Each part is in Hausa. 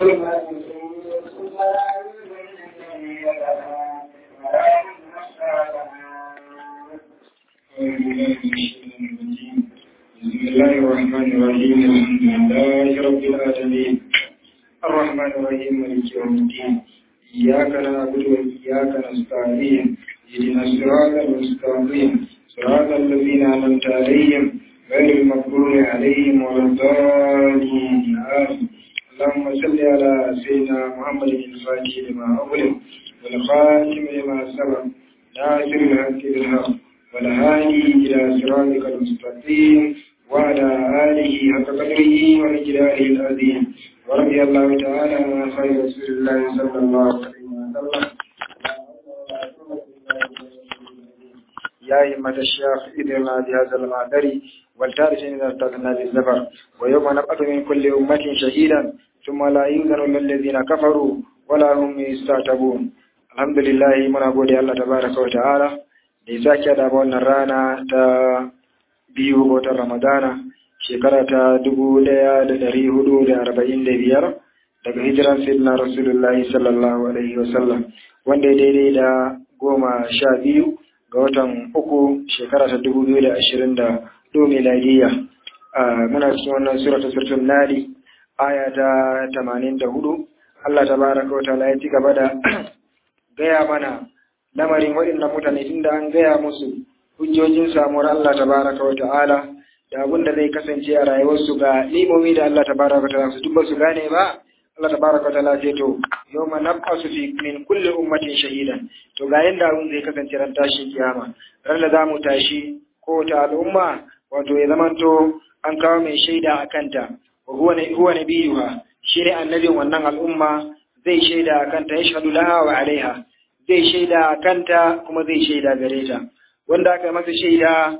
بسم الله الرحمن الرحيم الحمد لله رب العالمين الرحمن الرحيم مالك يوم الدين إياك نعبد وإياك نستعين اهدنا الصراط المستقيم صراط الذين أنعمت عليهم غير المغضوب عليهم ولا الضالين آمين اللهم صل على سيدنا محمد الفاتح لما أغلق والخاتم لما سبق ناصر الحق بالحق والهادي إلى صراطك المستقيم وعلى آله حق قدره ومقداره العظيم ورضي الله تعالى عن خير رسول الله صلى الله عليه وسلم يا أئمة الشيخ إذنا بهذا المعذري والتارس إذا ارتقنا بالزفر ويوم نبعث من كل أمة شهيدا ثم لا يؤذن للذين كفروا ولا هم يستعتبون. الحمد لله من أقول الله تبارك وتعالى da ya sake da wannan rana ta biyu watan Ramadana shekara ta 1445 daga hijiran sayyidina Rasulullahi sallallahu alaihi wasallam wanda ya daidai da 12 ga watan uku shekara ta 2024 miladiyya. Muna cikin wannan suratul Nali aya ta 84. Allah tabaraka wa ta'ala ya ci gaba da gaya mana lamarin waɗannan mutane tunda an gaya musu hujjojin samuwar Allah tabaraka wa ta'ala da abin da zai kasance a rayuwarsu ga limomi da Allah tabaraka wa ta'ala su duk ba su gane ba. Allah tabaraka wa ta'ala ce to yawma nab'asu fi min kulli ummatin shahidan, to ga yanda abin zai kasance ran tashin kiyama, ran da zamu tashi ko ta al'umma wato ya zamanto an kawo mai shaida a kanta wa huwa nabiyuha, shi ne annabin wannan al'umma zai shaida a kanta, yashhadu laha wa alaiha, zai shaida a kanta kuma zai shaida gare ta. Wanda aka masa shaida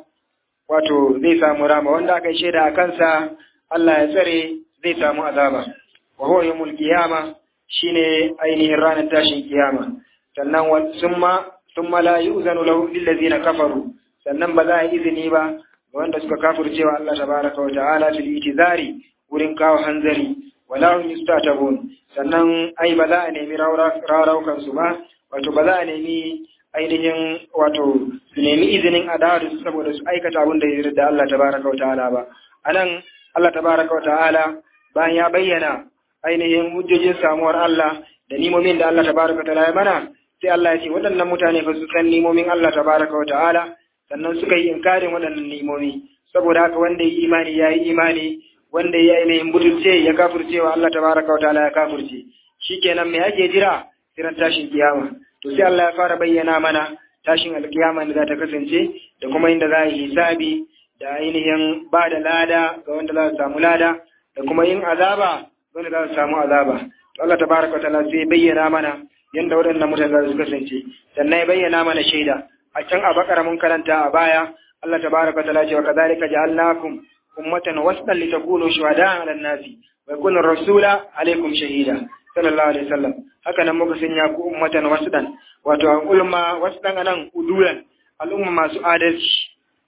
wato zai samu rama, wanda aka shaida a kansa Allah ya tsare zai samu azaba. Wa huwa yawmul qiyama, shine ainihin ranar tashin kiyama. Sannan summa la yu'zanu lahu lil ladzina kafaru, sannan ba za a yi izini ba ga wanda suka kafircewa Allah tabaraka wa ta'ala fil itizari wurin kawo hanzari, wala hum yustatabun, sannan ai ba za a nemi rawraukan su ba, wato ba za a nemi ainihin wato su nemi izinin adawa da su saboda su aikata abin da ya yarda Allah tabaraka wa ta'ala ba. Anan Allah tabaraka wa ta'ala bayan ya bayyana ainihin hujjojin samuwar Allah da nimomin da Allah tabaraka wa ta'ala ya mana, sai Allah ya ce waɗannan mutane fa su san nimomin Allah tabaraka wa ta'ala sannan suka yi inkarin waɗannan nimomi. Saboda haka wanda ya yi imani ya yi imani, wanda ya ainihin butulce ya kafirce wa Allah tabaraka wa ta'ala ya kafirce. Shikenan me ake jira? Siran tashin kiyama. To sai Allah ya fara bayyana mana tashin alkiyama da za ta kasance da kuma inda za a yi hisabi da ainihin ba da lada ga wanda za su samu lada da kuma yin azaba ga wanda za su samu azaba. To Allah tabaraka ta'ala sai bayyana mana yanda waɗannan mutane za su kasance, sannan ya bayyana mana shaida. A can a Bakara mun karanta a baya Allah tabaraka ta'ala ce wa kadhalika ja'alnakum ummatan wasatan litakunu shuhada'a 'alan nasi wa yakuna ar-rasula 'alaykum shahida sallallahu alaihi wasallam. Haka nan muka sanya ku ummatan wasdan, wato al'umma wasdan anan udulan, al'umma masu adalci.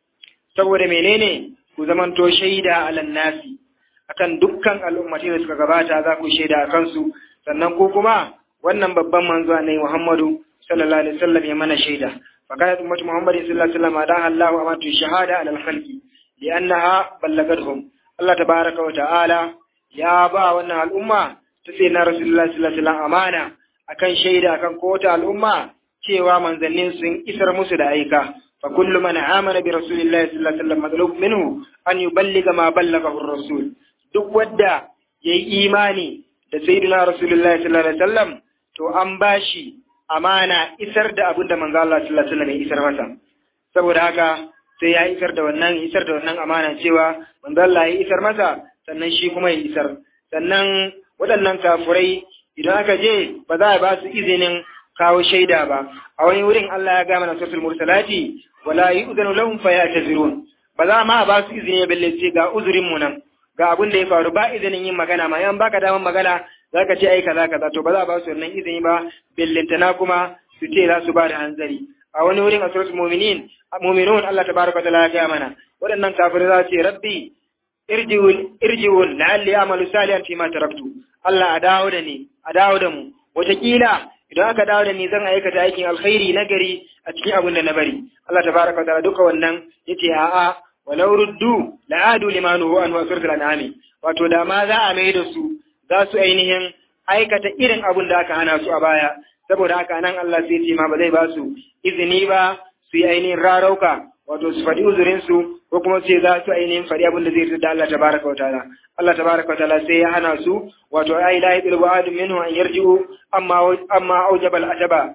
Saboda menene? Ku zamanto shaida alan nasi akan dukkan al'ummati da suka gabata, za ku shaida akan su, sannan ku kuma wannan babban manzo annabi Muhammadu sallallahu alaihi wasallam ya mana shaida. Fakanat ummatu Muhammadin sallallahu alaihi wasallam da Allahu amatu shahada alal khalqi li'annaha ballagathum. Allah tabaaraka wa ta'ala ya ba wannan al'umma ta sai na Rasulullah sallallahu alaihi wasallam amana akan shaida akan kowace al'umma cewa manzannin sun isar musu da aika. Fa kullu man amana bi Rasulillah sallallahu alaihi wasallam madlub minhu an yuballigha ma ballaghahu ar-rasul. Duk wanda yayi imani da sayyidina Rasulullah sallallahu alaihi wasallam to an bashi amana isar da abinda manzo Allah sallallahu alaihi wasallam ya isar masa. Saboda haka sai ya isar da wannan amana cewa manzo Allah ya isar masa, sannan shi kuma ya isar. Sannan waɗannan kafurai idan aka je ba za a ba su izinin kawo shaida ba. A wani wurin Allah ya gama na suratul mursalati wala yu'zanu lahum fayatazirun, ba za ma ba su izini ya balle ce ga uzurin mu nan ga abin da ya faru, ba izinin yin magana ma, yan baka daman magana zaka ce ai kaza kaza, to ba za a ba su wannan izini ba, billintana kuma su ce za su ba da hanzari. A wani wurin a suratul mu'minun Allah tabaraka wa ta'ala ya gaya mana waɗannan kafirai za su ce rabbi irji'un la'alli a'malu salihan fi ma taraktu. Allah a dawo da mu wataƙila idan aka dawo da ni zan aikata aikin alkhairi na gari a cikin abin da na bari Allah tabaraka wa ta'ala duka wannan yace a'a walau ruddu la'adu limanuhu an wasirtul an'ami wato da ma za a mai da su za su ainihin aikata irin abin da aka hana su a baya saboda haka nan Allah sai ce ma ba zai ba su izini ba su yi ainihin rarauka wato su faɗi uzurin su ko kuma sai za su ainihin faɗi abin da zai yarda da Allah tabaraka wa ta'ala Allah tabaraka wa ta'ala sai ya hana su wato ai la yadil wa'ad minhu an yarji'u amma aujabal ajaba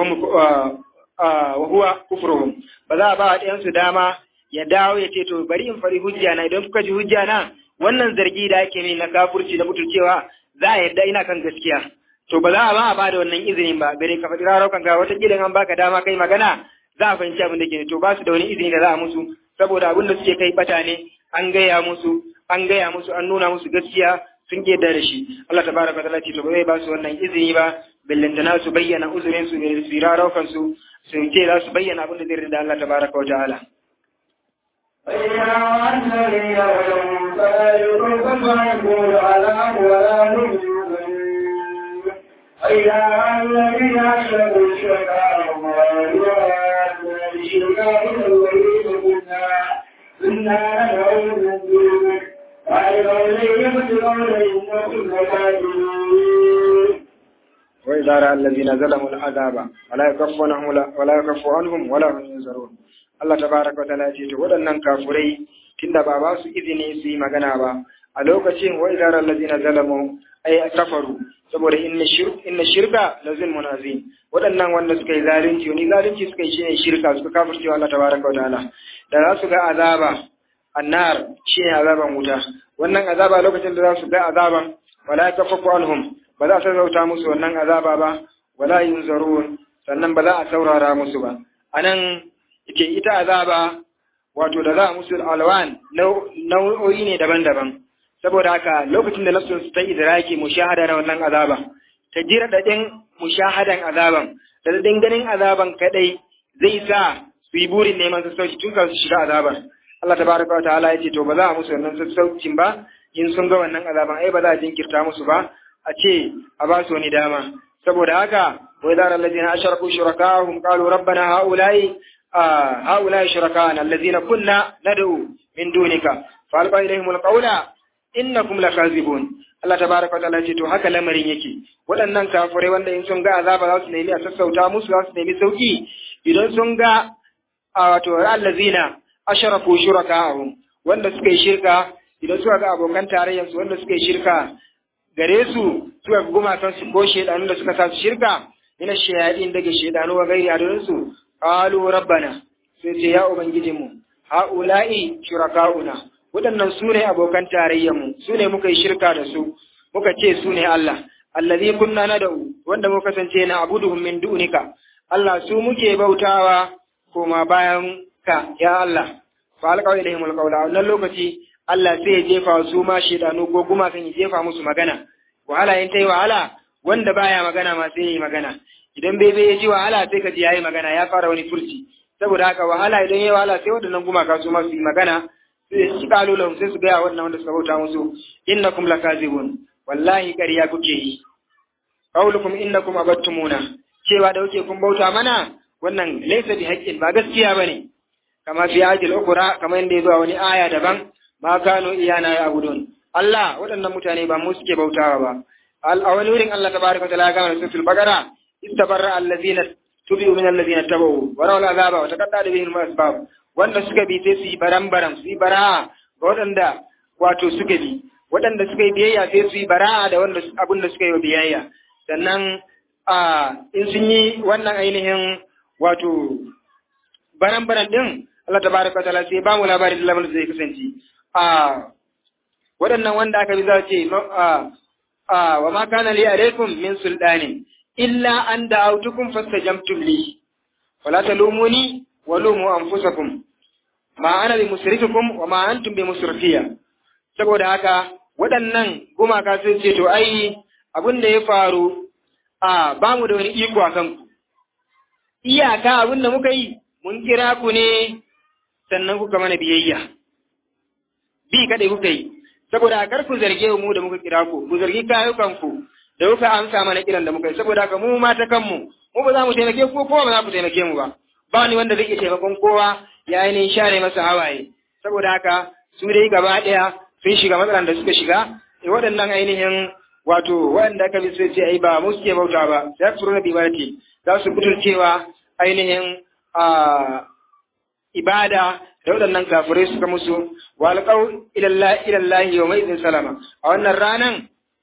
wa huwa kufruhum ba za a ba ɗayan su dama ya dawo ya ce to bari in faɗi hujja na idan kuka ji hujja na wannan zargi da ake ne na kafurci da mutuncewa za a yarda ina kan gaskiya to ba za a ba da wannan izinin ba bare ka faɗi raraukan ga wata gidan an baka dama kai magana za a fahimci abin da ke to ba su da wani izini da za a musu saboda abin da suke kai bata ne an gaya musu an nuna musu gaskiya sun yarda da shi Allah tabaraka ta'ala ce to bai ba su wannan izini ba billantana su bayyana uzurin su da siraraukan su sun ce za su bayyana abin da zai yarda Allah tabaraka wa ta'ala وإذا رأى الذين ظلموا العذاب ولا يكف عنهم ولا هم ينظرون Allah tabaraka wa ta'ala ce to waɗannan kafurai tunda ba su izini su yi magana ba a lokacin wa idza allazina zalamu ay kafaru saboda inna shirka la zulmun azim waɗannan wanda suka yi zalunci suka yi shine shirka suka kafirce Allah tabaraka wa ta'ala da za su ga azaba annar shine azaban wuta wannan azaba lokacin da za su ga azaban wala kafafu anhum ba za su zauta musu wannan azaba ba wala yunzarun sannan ba za a saurara musu ba anan yake ita azaba wato da za a musu alwan nau'o'i ne daban-daban saboda haka lokacin da nafsun su ta idraki mushahada na wannan azaba ta jira dadin mushahadan azaban da dadin ganin azaban kadai zai sa su yi burin neman sassauci tun kan su shiga azabar Allah tabaraka wa ta'ala ya ce to ba za a musu wannan sassaucin ba in sun ga wannan azaban ai ba za a jinkirta musu ba a ce a ba su wani dama saboda haka wa idza allazina ashraku shurakahum qalu rabbana هؤلاء شركاءنا الذين كنا ندعو من دونك فألقى إليهم القول إنكم لكاذبون Allah tabaraka wa ta'ala ce to haka lamarin yake waɗannan kafirai wanda in sun ga azaba za su nemi a sassauta musu za su nemi sauki idan sun ga wato allazina ashraku shuraka'ahum wanda suka yi shirka idan suka ga abokan tarayyar su wanda suka yi shirka gare su suka ga gumakan su ko shedanun da suka sa su shirka ina shayadin daga shedanu wa gairi adon su qalu rabbana sai ce ya ubangijinmu haula'i shuraka'una waɗannan su ne abokan tarayyanmu su ne muka yi shirka da su muka ce su ne Allah allazi kunna nad'u wanda muka kasance na abuduhum min du'nika Allah su muke bautawa koma bayan ka ya Allah fa alqaw ilayhimul qawla wannan lokaci Allah sai ya jefa su ma shedanu ko kuma kan ya jefa musu magana wahala in tayi wahala wanda baya magana ma sai yi magana idan bebe ya ji wahala sai ka ji yayi magana ya fara wani furci saboda haka wahala idan yayi wahala sai wadannan gumaka su ma su yi magana sai su kalu lahum sai su ga wannan wanda suka bauta musu innakum lakazibun wallahi ƙarya kuke yi qaulukum innakum abattumuna cewa da kuke kun bauta mana wannan laysa bi haqqin ba gaskiya bane kama fi ajil ukra kamar yanda yazo wani aya daban ma kanu iyana ya abudun Allah waɗannan mutane ba mu suke bautawa ba a wani wurin Allah tabaraka wa ta'ala ga suratul baqara istabarra allazina tubi'u min allazina tabu wa rawu al'azaba wa taqaddada bihim al-asbab wanda suka bi sai su yi baram su yi bara'a ga waɗanda wato suka bi waɗanda suka yi biyayya sai su yi bara'a da wanda abin da suka yi biyayya sannan in sun yi wannan ainihin wato baram din Allah tabaraka wa ta'ala sai ba mu labarin da lamarin zai kasance waɗannan wanda aka bi za ce wa ma kana li alaikum min sultanin illa an da'awtukum fastajabtum li wala talumuni wa lumu anfusakum ma ana bi musrifukum wa ma antum bi musrifiya saboda haka waɗannan gumaka sun ce to ai abin da ya faru ba mu da wani iko a kanku iyaka abin da muka yi mun kira ku ne sannan kuka mana biyayya bi kadai kuka yi saboda kar ku zarge mu da muka kira ku zargi kayukan ku da kuka amsa mana kiran da muka yi, saboda haka mu ma ta kanmu mu ba za mu taimake ku ko ba za ku taimake mu ba, ba ni wanda zai iya taimakon kowa ya ainihin share masa hawaye. Saboda haka su dai gaba ɗaya sun shiga matsalan da suka shiga, waɗannan ainihin wato waɗanda aka bi sai ce ai ba mu suke bauta ba, sai su runa bibati za su butulcewa ainihin ibada da waɗannan kafirai suka musu wa alqau ilallahi yawma idin salama. A wannan ranan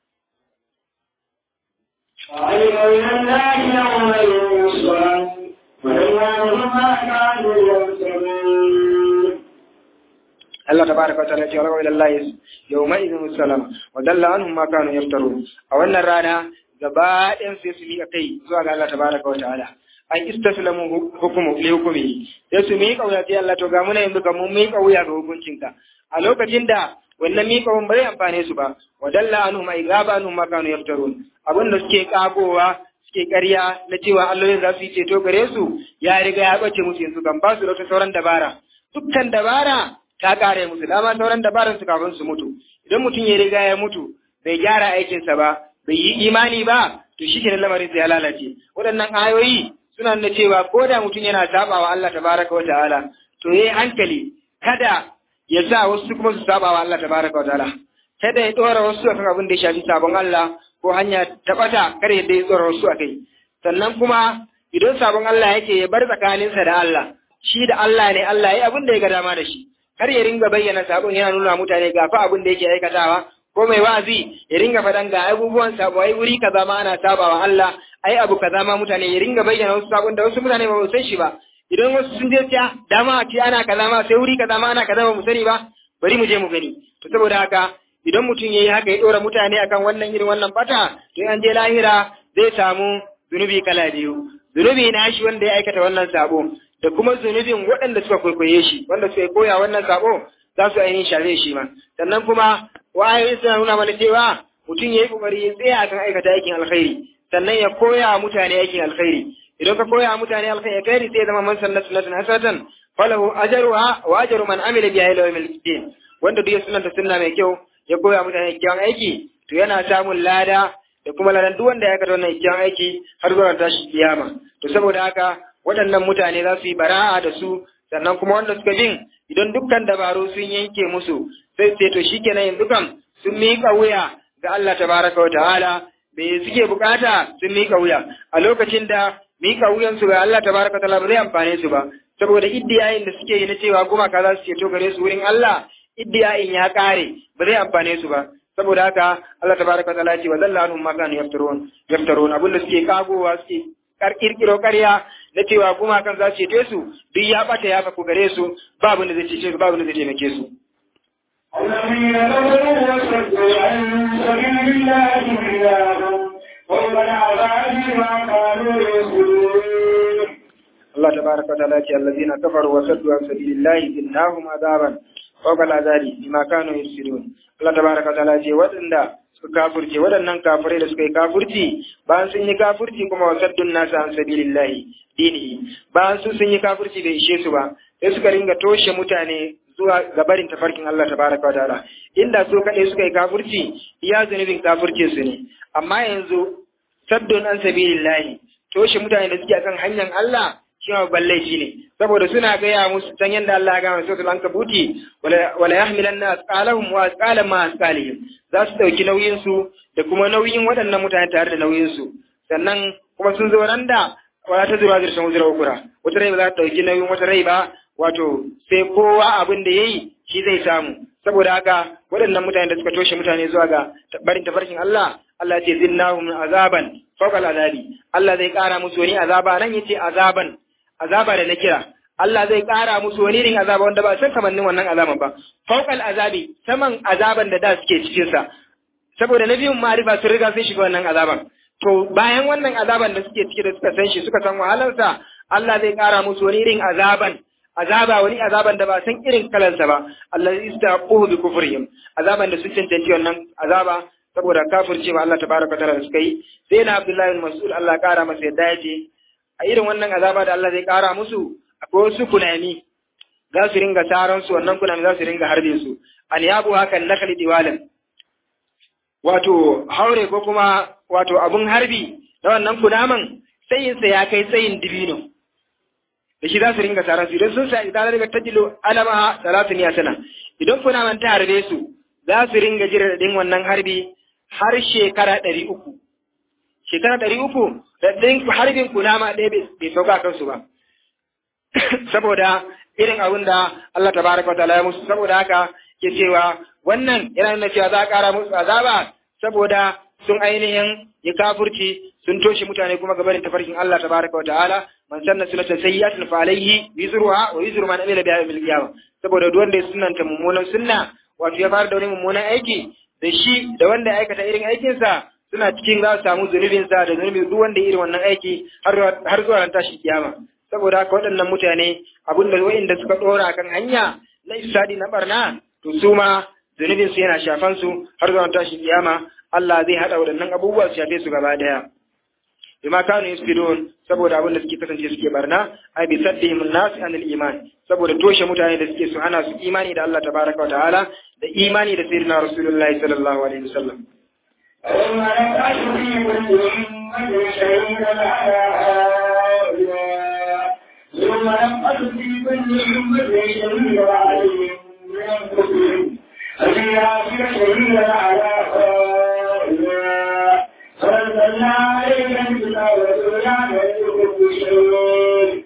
Allah tabaraka wa ta'ala ya ce wa ilallahi yawma idin salama wa dalla anhum ma kanu yaftarun. A wannan rana gaba ɗayan sai su miƙa kai zuwa ga Allah tabaraka wa ta'ala, an istaslamu hukumu li hukumi, sai su miƙa wuya ta Allah, to ga muna yanzu kan mun miƙa wuya ga hukuncinka. A lokacin da wannan miƙa wuya ba zai amfane su ba, wa dalla anhum ay gaba anhum ma kanu yaftarun. Abin da suke kagowa suke ƙarya na cewa allolin za su yi ceto gare su ya riga ya bace musu yanzu kan ba su da sauran dabara. Dukkan dabara ta ƙare musu, dama sauran dabaran su kafin su mutu. Idan mutum ya riga ya mutu bai gyara aikinsa ba, bai yi imani ba, to shi kenan lamarin ya lalace. Waɗannan ayoyi suna nuna cewa ko da mutum yana sabawa Allah tabaraka wa ta'ala, to yayi hankali kada ya sa wasu kuma su sabawa Allah tabaraka wa ta'ala, kada ya dora wasu akan abin da ya shafi sabon Allah ko hanya ta bata, kada ya dora wasu akai. Sannan kuma idan sabon Allah yake ya bar tsakaninsa da Allah, shi da Allah ne, Allah yayi abin da ya ga dama da shi, kar ya ringa bayyana sabon yana nuna mutane ga fa abin da yake aikatawa, ko mai wa'azi ya ringa faɗan ga abubuwan sabo, ai wuri kaza ma ana sabawa Allah, ai abu kaza ma mutane ya ringa bayyana wasu sabon da wasu mutane ba mu san shi ba. Idan wasu sun je ta dama a ce ana kaza ma sai wuri kaza ma ana kaza ba mu sani ba, bari mu je mu gani. To saboda haka idan mutum yayi haka ya dora mutane akan wannan irin wannan bata, to an je lahira zai samu zunubi kala biyu. Zunubi na shi wanda ya aikata wannan sabo, da kuma zunubin waɗanda suka kwaikwaye shi, wanda suka koya wannan sabo za su ainihin shafe shi ma. Sannan kuma wa'ayoyi suna nuna mana cewa mutum ya yi kokari ya tsaya akan aikata aikin alkhairi, sannan ya koya mutane aikin alkhairi. Idan ka koya mutane alkhairi sai ya zama man sanna sunnatan hasanatan falahu ajruha wa ajru man amila biha ila yawmil qiyamah. Wanda duk ya sunnanta sunna mai kyau ya koya mutane kyawun aiki, to yana samun lada da kuma ladan duk wanda ya aikata wannan kyawun aiki har zuwa tashi kiyama. To saboda haka waɗannan mutane za su yi bara'a da su, sannan kuma wanda suka bin idan dukkan dabaru sun yanke musu sai sai to shikenan yanzu kam sun miƙa wuya ga Allah tabaraka wa ta'ala, me suke bukata sun miƙa wuya. A lokacin da miƙa wuyan su ga Allah tabaraka wa ta'ala ba zai amfane su ba, saboda iddiyayin da suke yi na cewa gumaka za su ceto gare su wurin Allah, iddiyayin ya kare ba zai amfane su ba. Saboda haka Allah tabaraka wa ta'ala ce wa zalla anhum ma kanu yaftarun abinda suke kagowa suke kirkiro ƙarya na cewa gumakan za su cece su duk ya bata ya faku gare su, babu da zai cece su, babu da zai taimake su. الذين كفروا وصدوا عن سبيل الله بلاهم ومن عذاب ما كانوا يصدون. الله تبارك وتعالى الذين كفروا وصدوا عن سبيل الله زدناهم عذابا فوق العذاب بما كانوا يفسدون. Allah tabaraka wa ta'ala ce waɗanda suka kafurce, waɗannan kafirai da suka yi kafurci bayan sun yi kafurci kuma wasaddun nasu an sabilillahi dinihi, bayan sun yi kafurci bai ishe su ba sai suka ringa toshe mutane zuwa gabarin tafarkin Allah tabaraka wa ta'ala. Inda su kaɗai suka yi kafurci iya zunubin kafurce su ne, amma yanzu saddun an sabilillahi toshe mutane da suke akan hanyar Allah shi ma babban laifi ne, saboda suna gaya musu can yadda Allah ya gama suratul ankabuti wala yahmilanna asqalahum wa asqalan ma asqalihim, za su dauki nauyin su da kuma nauyin waɗannan mutane tare da nauyin su. Sannan kuma sun zo nan da wala ta zura zirsan wuzura ukura, wata rai ba za ta dauki nauyin wata rai ba, wato sai kowa abin da yayi shi zai samu. Saboda haka waɗannan mutane da suka toshe mutane zuwa ga barin tafarkin Allah, Allah ya ce zinnahum azaban fawqa azabi, Allah zai kara musu wani azaba, nan yace azaban, azaba da na kira, Allah zai ƙara musu wani irin azaba wanda ba san kamannin wannan azaban ba, fauqal azabi, saman azaban da da suke cikin sa, saboda na biyun ma'arifa sun riga sun shiga wannan azaban. To bayan wannan azaban da suke ciki da suka san shi suka san wahalarsa, Allah zai ƙara musu wani irin wani azaban da ba san irin kalansa ba, Allah istaquhu bi kufrihim, azaban da sun cancanci wannan azaba saboda kafircewa Allah tabaraka ta'ala da suka yi. Sai na Abdullahi bin Mas'ud Allah ƙara masa yadda ya ce a irin wannan azaba da Allah zai ƙara musu akwai wasu kunami za su ringa taron su, wannan kunami za su ringa harbe su, an yabu hakan nakali diwalan wato haure ko kuma wato abun harbi da wannan kunaman tsayinsa ya kai tsayin dibino da shi za su ringa tsaron su idan sun sa idan daga tajilo alama salatun ya sana idan kunaman ta harbe su za su ringa jira din wannan harbi har shekara 300 shekara 300 da din harbin kunama ɗaya bai sauka kansu ba saboda irin abin da Allah tabaraka wa ta'ala ya musu saboda haka ke cewa wannan yana nuna cewa za a ƙara musu azaba saboda sun ainihin ya kafurci sun toshe mutane kuma gabanin tafarkin Allah tabaraka wa ta'ala man sanna sunnatan sayyi'atin fa alayhi wizruha wa wizru man amila biha yawmil qiyamah saboda duk wanda ya sunnanta mummunan sunna wato ya fara da wani mummunan aiki da shi da wanda ya aikata irin aikin sa suna cikin za su samu zunubin sa da zunubin duk wanda ya irin wannan aiki har zuwa ran tashi kiyama saboda haka waɗannan mutane abinda wa'inda suka dora kan hanya na isadi na barna to su ma zunubin su yana shafan su har zuwa tashi kiyama Allah zai hada waɗannan abubuwa su shafe su gaba daya bima kanu yusfidun saboda abin da suke kasance suke barna ai bi saddihim an-nas anil iman saboda toshe mutane da suke su hana su imani da Allah tabaraka wa ta'ala da imani da sayyidina rasulullahi sallallahu alaihi wasallam ثم نبعث في كل أمة شهيدا عليهم من أنفسهم ففيها شهيدا على هؤلاء فأنزلنا عليك الكتاب وسبحانه بكل شيء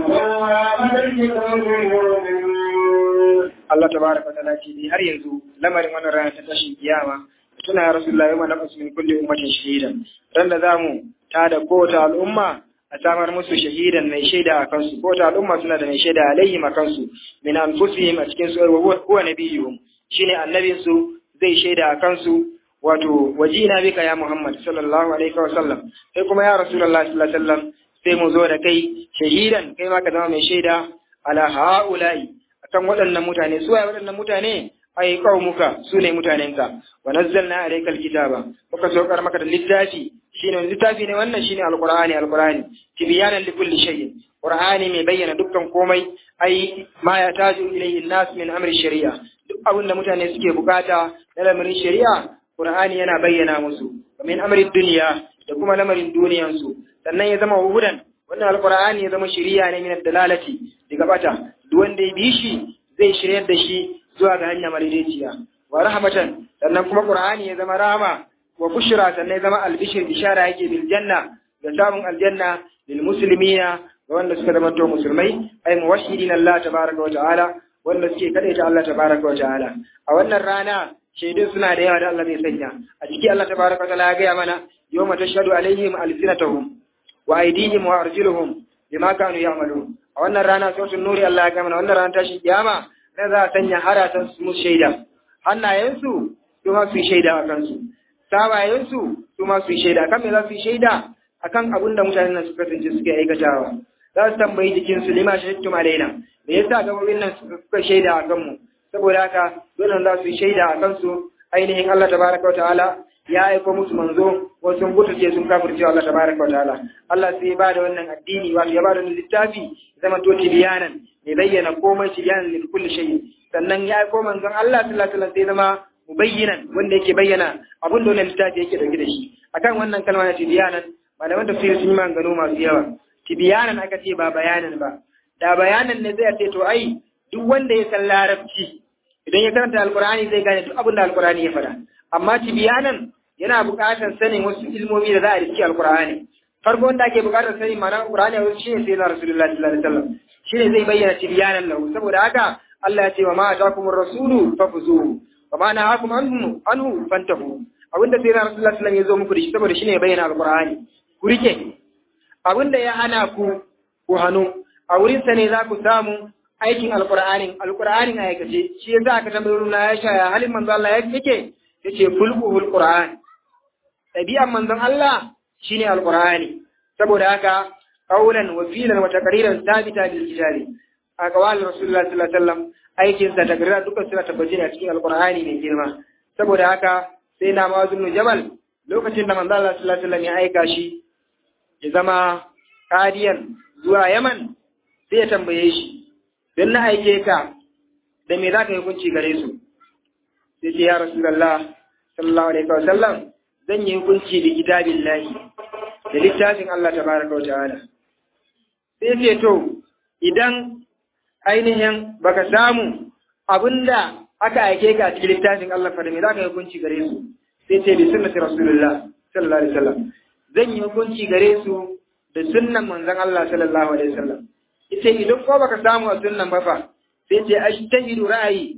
Allah tabaraka wa ta'ala ce har yanzu lamarin wannan rana ta tashin kiyama suna ya rasulullahi wa nafsu min kulli ummatin shahidan ran da zamu tada kowace al'umma a samar musu shahidan mai shaida a kansu kowace al'umma suna da mai shaida alaihim a kansu min anfusihim a cikin su huwa nabiyuhum shine annabin su zai shaida a kansu wato wajina bika ya Muhammad sallallahu alaihi wa sallam sai kuma ya rasulullahi sallallahu alaihi wa sallam sai mu zo da kai shahidan kai ma ka zama mai shaida ala haula'i akan waɗannan mutane su waye waɗannan mutane ai qaumuka su ne mutanenka wa nazzalna alayka alkitaba muka saukar maka da littafi shine littafi ne wannan shine alqur'ani tibyanan likulli shay'in qur'ani mai bayyana dukkan komai ai ma ya taju ilayhi nas min amri shari'a duk abin da mutane suke bukata na lamarin shari'a qur'ani yana bayyana musu min amri dunya da kuma lamarin duniyansu sannan ya zama hudan wannan alqur'ani ya zama shari'a ne min dalalati daga bata duk wanda ya bi shi zai shiryar da shi zuwa ga hanya madaidaiciya wa rahmatan sannan kuma qur'ani ya zama rahama wa bushra sannan ya zama albishir bishara yake bil janna da samun aljanna lil muslimina ga wanda suka zama to musulmai ay muwahhidin Allah tabaaraka wa ta'ala wanda suke kadaita Allah tabaaraka wa ta'ala a wannan rana shaidun suna da yawa da Allah zai sanya a ciki Allah tabaaraka wa ta'ala ya ga mana yawma tashhadu alaihim alsinatuhum wa aydihim wa arjuluhum bima kanu ya'malun a wannan rana sautin nuri Allah ya ga mana wannan rana tashi kiyama na za a sanya haratan su shaida hannayensu su ma su shaida a kansu sawayensu su ma su shaida kan me za su shaida akan abin da mutanen nan suka kasance suke aikatawa za su tambayi jikin su lima shahidtum alaina me yasa gabobin nan suka shaida a kanmu saboda haka dole za su shaida a kansu ainihin Allah tabaraka wa ta'ala ya aiko musu manzo wasu sun gutuce sun kafirce Allah tabaraka wa ta'ala Allah sai ya bada wannan addini wato ya bada wannan littafi zama to tibiyanan mai bayyana komai tibiyanan lil kulli shay sannan ya aiko manzon Allah sallallahu alaihi wasallam sai zama mubayyinan wanda yake bayyana abin da wannan littafi yake dauke da shi akan wannan kalma na tibiyanan malaman tafsir sun yi maganganu masu yawa tibiyanan aka ce ba bayanan ba da bayanan ne zai ce to ai duk wanda ya san larabci idan ya karanta alqur'ani zai gane duk abin da alqur'ani ya faɗa amma tibiyanan yana buƙatar sanin wasu ilmomi da za a riski alqur'ani farko wanda ake buƙatar sanin ma'anar alqur'ani wasu shine sai na rasulullahi sallallahu alaihi wasallam shine zai bayyana tibiyanan lahu saboda haka Allah ya ce wa ma atakumur rasulu fafuzuhu wa ma nahakum anhu fantahu abinda sai na rasulullahi sallallahu alaihi wasallam ya zo muku da shi saboda shine ya bayyana alqur'ani ku rike abinda ya hana ku hanu a wurin sa ne za ku samu aikin alqur'anin aikace shi yasa aka tambaye na Aisha ya halin manzo Allah yake yace fulqul qur'an tabi'an manzon Allah shine alqur'ani saboda haka qaulan wa fi'lan wa taqriran sabita bil kitabi aqwal rasulullah sallallahu alaihi wasallam aikin sa takrira duka suna tabbaci a cikin alqur'ani mai girma saboda haka sai na mawazin jabal lokacin da manzo Allah sallallahu alaihi wasallam ya aika shi ya zama qadiyan zuwa Yaman sai ya tambaye shi dan na aike ka da me zaka yi hukunci gare su sai ce ya rasulullah sallallahu alaihi wa sallam zan yi hukunci da kitabillahi da littafin Allah tabaraka wa ta'ala sai ce to idan ainihin baka samu abinda aka aike ka a cikin littafin Allah fa da me zaka yi hukunci gare su sai ce bi sunnati rasulullah sallallahu alaihi wasallam zan yi hukunci gare su da sunnan manzon Allah sallallahu alaihi wasallam ita idan ko baka samu a sunnan ba fa sai ce ashtahidu ra'ayi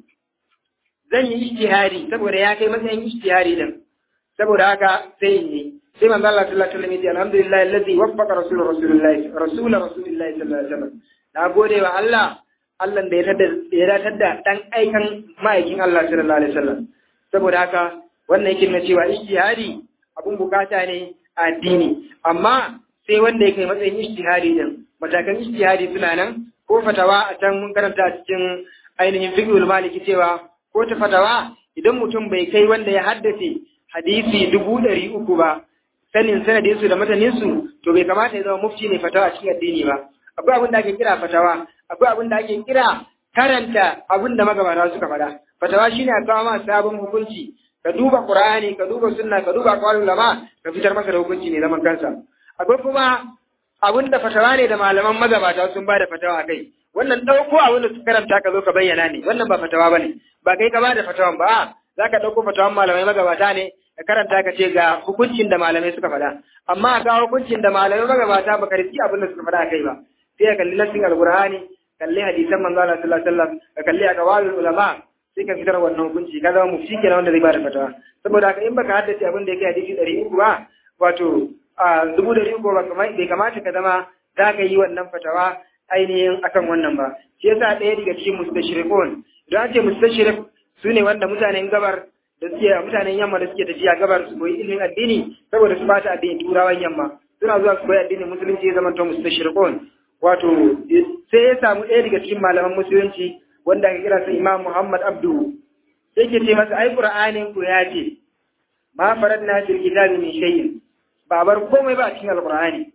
zan yi ijtihadi saboda ya kai matsayin ijtihadi din saboda haka sai in yi sai manzon Allah sallallahu alaihi wasallam ya ce alhamdulillah alladhi waffaqa rasulillahi sallallahu alaihi wasallam na gode wa Allah da ya datar da dan aikan ma'aikin Allah sallallahu alaihi wasallam saboda haka wannan yake na cewa ijtihadi abun bukata ne a addini amma sai wanda ya kai matsayin ijtihadi din matakan ijtihadi suna nan ko fatawa a can mun karanta a cikin ainihin fiqhul maliki cewa ko ta fatawa idan mutum bai kai wanda ya haddace hadisi 300 ba sanin sanadin su da matanin su to bai kamata ya zama mufti ne fatawa a cikin addini ba akwai abin da ake kira fatawa akwai abin da ake kira karanta abin da magabata suka faɗa fatawa shine a kawo ma sabon hukunci ka duba Qur'ani ka duba sunna ka duba aqwalul ulama ka fitar masa da hukunci ne zaman kansa akwai kuma abin da fatawa ne da malaman magabata sun ba da fatawa kai wannan dauko abin da su karanta ka zo ka bayyana ne wannan ba fatawa bane ba kai ka ba da fatawan ba zaka dauko fatawan malamai magabata ne ka karanta ka ce ga hukuncin da malamai suka faɗa amma ga hukuncin da malamai magabata ba ka riski abin da suka faɗa kai ba sai ka kalli nassin alqur'ani kalli hadisan manzo Allah sallallahu alaihi wasallam ka kalli aqwalul ulama sai ka fitar wannan hukunci ka zama mufti kenan wanda zai bada fatawa saboda haka in baka haddace abin da yake hadisi 300 ba wato a 300 ba bai kamata ka zama za ka yi wannan fatawa ainihin akan wannan ba shi yasa ɗaya daga cikin mustashriqun idan an ce mustashriq sune wanda mutanen gabar da suke mutanen yamma da suke tafiya gabar su koyi ilimin addini saboda su bata addini turawan yamma suna zuwa su koyi addinin musulunci ya zama to mustashriqun wato sai ya samu ɗaya daga cikin malaman musulunci wanda aka kira sa Imam Muhammad Abdu sai ke ce masa ai Qur'anin ku ya ce ma faradna fil kitabi min shay'in ba bar komai ba a cikin Alqur'ani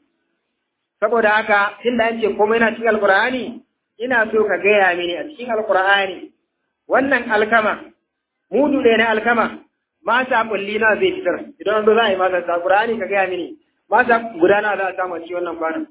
saboda haka tunda an ce komai na cikin Alqur'ani ina so ka gaya mini a cikin Alqur'ani wannan alkama mudu ɗaya na alkama masa kulli na zai fitar idan an zo za a yi masa sa Qur'ani ka gaya mini masa gudana za a samu a cikin wannan kwanan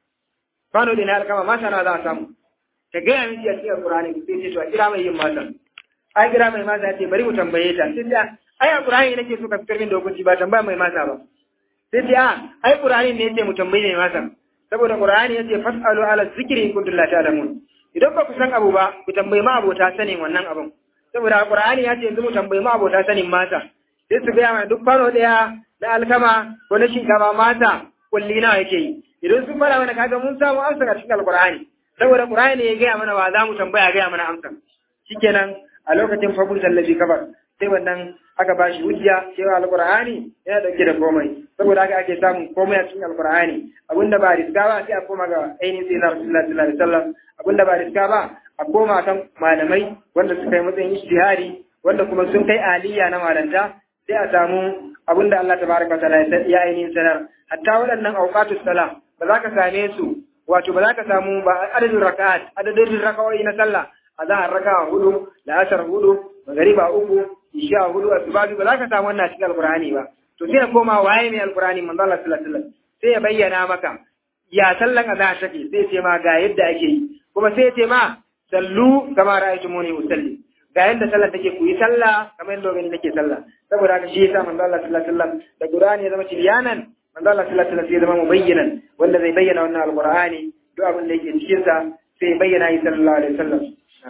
kwano da na alkama masa na za a samu ka gaya miki a cikin Qur'ani sai ce to a kira mai yin masa ai kira mai masa ya ce bari mu tambaye ta sai ta ai a Qur'ani nake so ka fitar min da hukunci ba tambaya mai masa ba sai ta ai Qur'ani ne yace mu tambaye mai masa saboda Qur'ani yace fasalu ala zikri in kuntum la ta'lamun idan ba ku san abu ba ku tambayi ma abota sanin wannan abun saboda Qur'ani yace yanzu mu tambayi ma abota sanin masa sai su gaya mana duk kwano daya na alkama ko na shinkafa masa kulli nawa yake yi idan sun fara mana kaga mun samu amsa a cikin Alqur'ani saboda Qur'ani ne ya gaya mana wa za mu tambaya gaya mana amsa shikenan a lokacin fabul tallafi kabar sai wannan aka bashi hujja cewa Alqur'ani yana dauke da komai saboda haka ake samun komai a cikin Alqur'ani abinda ba riska ba sai a koma ga ainihin sayyidina Rasulullahi sallallahu alaihi wasallam abinda ba riska ba a koma kan malamai wanda suka yi matsayin ijtihadi wanda kuma sun kai aliyya na malanta sai a samu abinda Allah tabaraka wa ta'ala ya ainihin sanar hatta waɗannan awqatus salam ba za ka same su wato ba za ka samu ba adadin raka'o'i na sallah azhar raka'a 4 la'asar 4 magriba 3 isha 4 asuba ba za ka samu wannan cikin alqur'ani ba to sai koma waye mai alqur'ani manzo Allah sallallahu alaihi wasallam sai ya bayyana maka ya sallan azhar take sai ce ma ga yadda ake yi kuma sai ce ma sallu kama ra'aytumuni usalli ga yadda sallah take ku yi sallah kamar yadda gani nake sallah saboda haka shi yasa manzo Allah sallallahu alaihi wasallam da qur'ani ya zama tibyanan manzo Allah sallallahu alaihi wasallam ya zama mubayyinan wanda zai bayyana wannan alqur'ani duk abin da yake cikin sa sai ya bayyana shi sallallahu alaihi wasallam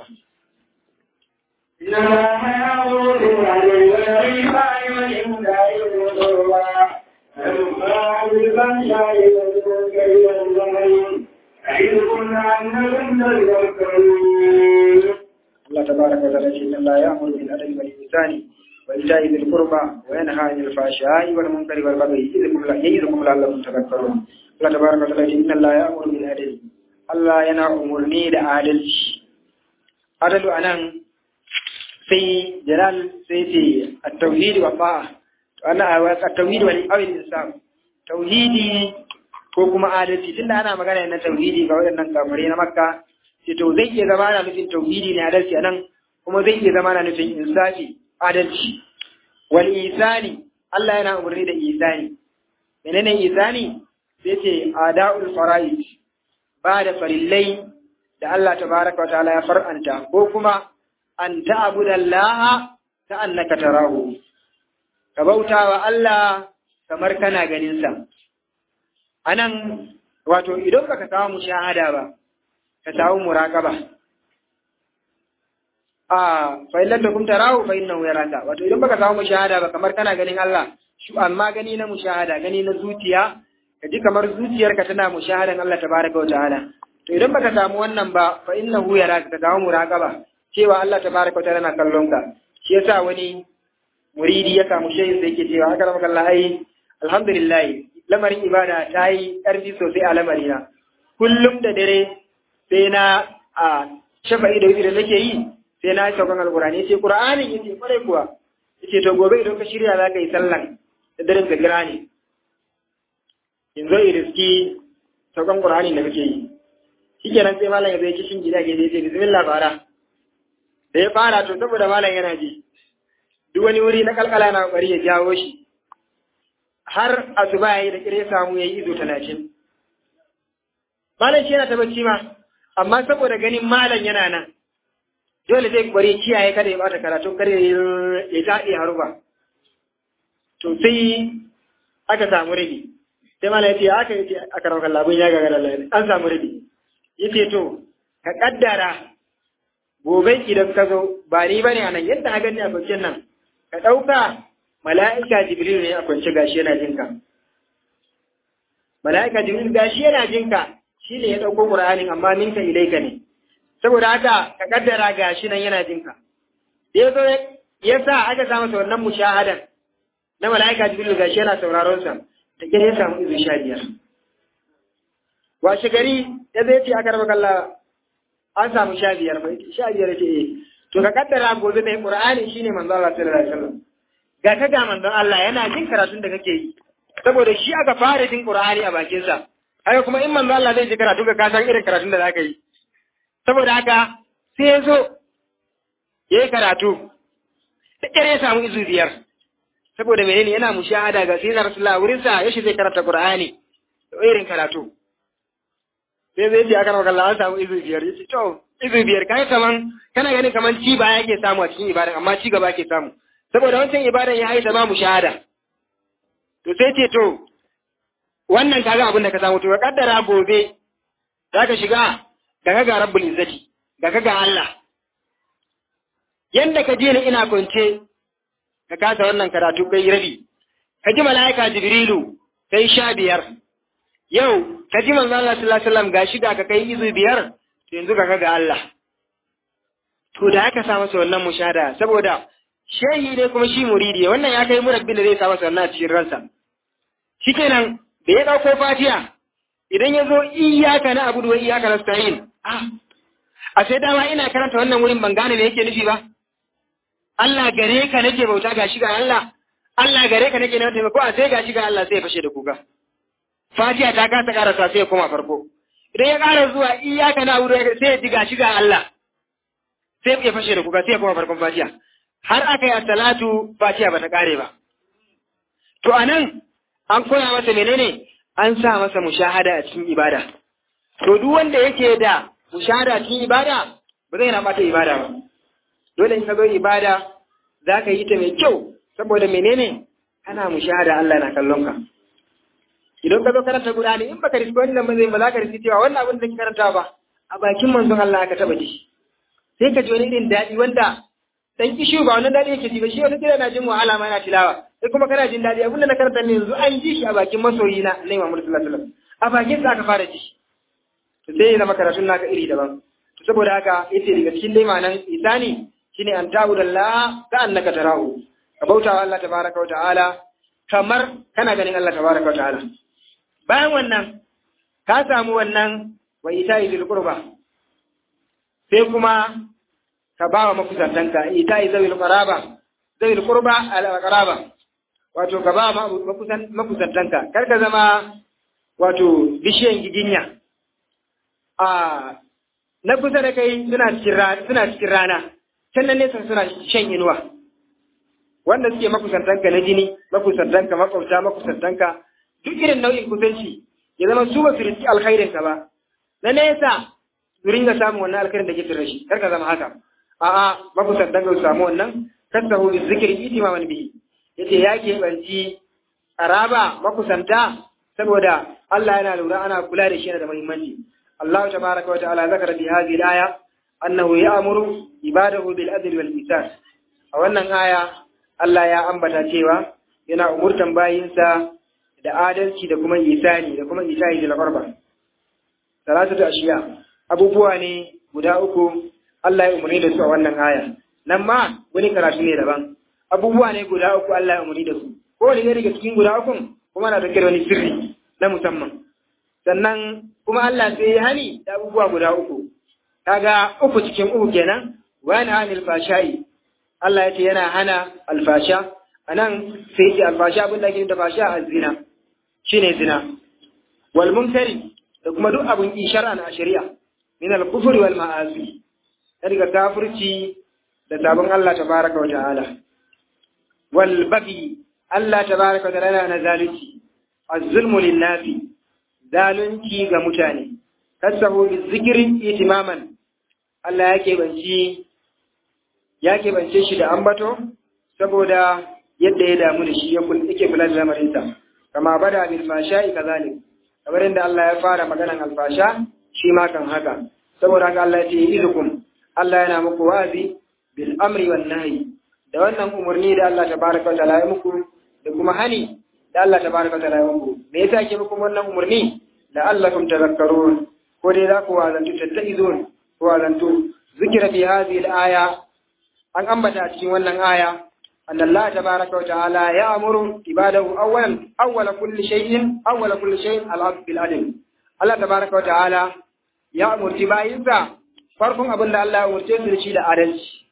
الله تبارك وتعالى إن الله يأمر بالعدل والإحسان وإيتاء ذي القربى وينهى عن الفحشاء والمنكر والبغي يعظكم لعلكم تذكرون الله تبارك وتعالى إن الله يأمر بالعدل الله ينأمرني بعدل عدل أنا في جلال في التوحيد والطاعة أنا التوحيد والإنسان توحيدي ko kuma adalci tunda ana magana na tauhidi ga waɗannan kafirai na Makka sai to zai iya zama na nufin tauhidi ne adalci anan kuma zai iya zama na nufin insafi adalci. Wal isani, Allah yana umarni da isani. Menene isani? Sai ce ada'ul fara'id, ba da farillai da Allah tabaraka wa ta'ala ya far'anta, ko kuma an ta'budallaha ka'annaka tarahu. Ka bautawa Allah kamar kana ganin sa. Anan wato idan baka samu mushahada ba, ka samu muraqaba. Fa in lam takum tarahu fa innahu yaraka. Wato idan baka samu mushahada ba kamar kana ganin Allah, amma gani na mushahada, gani na zuciya, kaji kamar zuciyarka tana mushahadan Allah tabaraka wa ta'ala. To idan baka samu wannan ba fa innahu yaraka, ka samu muraqaba cewa Allah tabaraka wa ta'ala na kallon ka. Shi yasa wani muridi ya samu shehin da yake cewa akramaka Allah, ai alhamdulillah lamarin ibada ta yi ƙarfi sosai a lamarina. Kullum da dare sai na shafa'i da da nake yi sai na saukan alƙur'ani. Yace Qur'anin yace kwarai kuwa. Yace to gobe idan ka shirya za ka yi sallan da daren ka gira ne. In zo riski saukan Qur'ani da kake yi. Shikenan sai malam ya zo kishin gida ke sai bismillah fara. Da ya fara to saboda malam yana ji. Duk wani wuri na kalkala na kokari ya jawo shi. Har asuba yayi da kire samu yayi izo 30. Malam shi yana ta bacci ma, amma saboda ganin malam yana nan dole zai kware kiyaye kada ya bata karatu kare ya taɗe haruba. To sai aka samu rabi. Sai malam ya ce aka yace aka rawar labun ya gagara Allah an samu rabi. Yace to ka kaddara gobe idan ka zo ba ni bane anan yadda ka gani a bakin nan ka dauka mala'ika Jibril ne a kwance gashi yana jinka. Mala'ika Jibril gashi yana jinka, shi ne ya ɗauko Qur'anin amma minka ilaika ne. Saboda haka ka kaddara gashi nan yana jinka. Ya zo ya sa aka samu sa wannan mushahadan na mala'ika Jibril gashi yana sauraron sa, da kire ya samu izu 15. Washe gari ya zai ce aka raba kalla an samu 15 bai 15 ya ce eh. To ka kaddara gobe mai Qur'ani shine manzo Allah sallallahu alaihi wasallam. Ga ka ga manzon Allah yana jin karatun da kake yi, saboda shi aka fara jin Qur'ani a bakinsa. Haka kuma in manzon Allah zai ji karatu ka san irin karatun da zaka yi. Saboda haka sai ya zo ya yi karatu, da ƙyar ya samu izu 5. Saboda menene yana mushahada ga sayyidina Rasulullah wurinsa yaushe zai karanta Qur'ani da irin karatu. Sai zai ce aka rama Allah an samu izu 5, ya ce to izu 5 kai kaman kana ganin kaman ci baya yake samu a cikin ibadan amma ci gaba yake samu. Saboda wancan ibadan ya haita ma mushahada. To sai ce to wannan kaga abin da ka samu to ka kaddara gobe zaka shiga ga ga Rabbul Izzati ga Allah. Yanda ka je ni ina kwance ka kasa wannan karatu kai rabi. Ka ji mala'ika Jibrilu kai 15. Yau ka ji manzo Allah sallallahu alaihi wasallam gashi da ka kai izu 5 to yanzu ka ga Allah. To da aka samu wannan mushahada saboda shehi ne kuma shi muridi wannan ya kai murabbin da zai sa masa wannan a cikin ransa. Shikenan da ya dauko Fatiha idan ya zo iyyaka na abudu wa iyyaka nasta'in a sai dama ina karanta wannan wurin ban gane me yake nufi ba. Allah gare ka nake bauta gashi ga Allah gare ka nake neman taimako a sai gashi ga Allah sai ya fashe da kuka. Fatiha ta kasa karasa sai ya koma farko. Idan ya ƙara zuwa iyyaka na abudu sai ya ji gashi ga Allah sai ya fashe da kuka sai ya koma farkon Fatiha. Har aka yi salatu Fatiha ba ta ƙare ba. To anan an koya masa menene? An sa masa mushahada a cikin ibada. To duk wanda yake da mushahada a cikin ibada ba zai na bata ibada ba. Dole in ka zo ibada za ka yi ta mai kyau saboda menene? Kana mushahada Allah na kallon ka. Idan ka zo karanta Qur'ani in baka riski wani lambazin ba za ka riski cewa wannan abin da kake karanta ba a bakin manzon Allah aka taba ji. Sai ka ji wani irin daɗi wanda dan kishi ba wannan daɗi yake ji ba shi wata kira na jin wahala ma yana tilawa. Sai kuma kana jin daɗi abin da na karanta ne yanzu an ji shi a bakin masoyi na Annabi Muhammad sallallahu alaihi wasallam. A bakin sa aka fara ji. To sai ya zama karatun naka iri daban. To saboda haka yace daga cikin dai ma'anan isani shine an ta'budallaha ka annaka tarahu. Ka bautawa Allah tabaraka wa ta'ala kamar kana ganin Allah tabaraka wa ta'ala. Bayan wannan ka samu wannan wa ita'i bil qurba. Sai kuma ka ba wa makusantanka ita'i zawil qurba al qaraba. Wato ka ba makusantanka kar ka zama wato bishiyan giginya na kusa da kai suna cikin rana can nan nesa suna shan inuwa wanda suke makusantanka na jini, makusantanka, makwabta, makusantanka, duk irin nau'in kusanci ya zama su ba su riski alkhairinka ba. Na nesa su ringa samun wannan alkhairin da ke tare shi, kar ka zama haka. A'a, makusantanka su samu wannan, kasahu bi zikri itimaman bihi. Yace ya keɓanci araba makusanta saboda Allah yana lura ana kula da shi yana da muhimmanci. Allah tabaraka wa ta'ala zakara fi hadhihi al-aya annahu ya'muru ibadahu bil adli wal ihsan. A wannan aya Allah ya ambata cewa yana umurtan bayinsa da adalci da kuma ihsani da kuma ita'i da qurba. Salatu ashiya abubuwa ne guda uku Allah ya umurni da su a wannan aya. Nan ma wani karatu ne daban. Abubuwa ne guda uku Allah ya umurni da su. Kowane ne daga cikin guda uku kuma na dauke da wani sirri na musamman. Sannan kuma Allah sai ya hani da abubuwa guda uku. Kaga uku cikin uku kenan wani anil fashai. Allah ya ce yana hana alfasha. Anan sai ya alfasha abin da ake da fasha a zina. Shine zina. Wal munkari da kuma duk abun ki shar'an a shari'a min al-kufri wal ma'asi. Daga kafirci da sabon Allah tabaraka wa ta'ala. Wal baghi Allah tabaraka wa ta'ala na zalunci. Az-zulmu lin-nasi zalunci ga mutane. Kasahu bizikri itimaman Allah yake bance shi da ambato saboda yadda ya damu da shi yake kula da lamarinsa kama bada bil fashai kazalik kamar inda Allah ya fara maganan alfasha shi ma kan haka saboda haka Allah ya ce izukum Allah yana muku wazi bil amri wan nahyi da wannan umarni da Allah tabaraka wa ta'ala ya muku da kuma hani da Allah tabaraka wa ta'ala ya muku me yasa yake muku wannan umarni la'allakum tadhakkarun ko dai za ku wazantu tattaizun ko wazantu zikira fi hadhihi al-aya an ambata cikin wannan aya anna Allah tabaraka wa ta'ala ya'muru ibadahu awwala kulli shay'in al-'abd bil adl Allah tabaraka wa ta'ala ya umurti bayinsa farkon abin da Allah ya umurce su da shi da adalci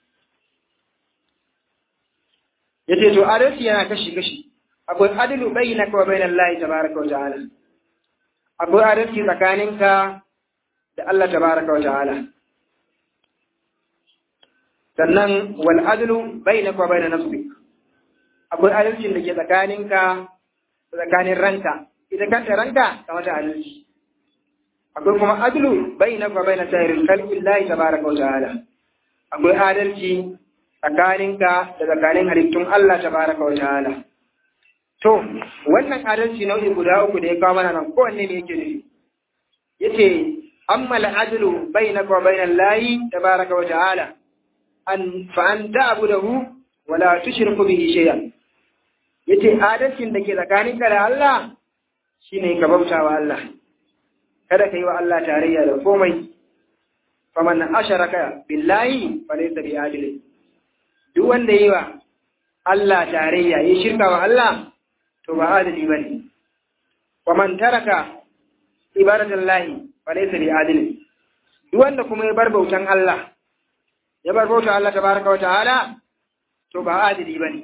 yace to adalci yana kashi akwai adlu bainaka wa bainal lahi tabaraka wa ta'ala akwai adalci tsakaninka da Allah tabaraka wa ta'ala sannan wal adlu bainaka wa bain nafsik akwai adalcin da ke tsakanin ranka ita kanta ranka ta mata adalci akwai kuma adlu bainaka wa bain sairil khalqi llahi tabaraka wa ta'ala akwai adalci tsakaninka da tsakanin halittun Allah tabaraka wa ta'ala to wannan adalci nau'i guda uku da ya kawo mana nan kowanne ne yake nufi yace amma al adlu bainaka wa bain llahi tabaraka wa ta'ala an ta'budahu wa la tushriku bihi shay'an yace adalcin da ke tsakaninka da Allah shine ka bautawa Allah kada kai wa Allah tarayya da komai faman asharaka billahi falaysa bi adil duk wanda yi wa Allah tarayya yi shirka wa Allah to ba adili bane waman taraka ibadatallahi falaysa bi adil duk wanda kuma ya bar bautan Allah ya bar bauta Allah tabaraka wa ta'ala to ba adili bane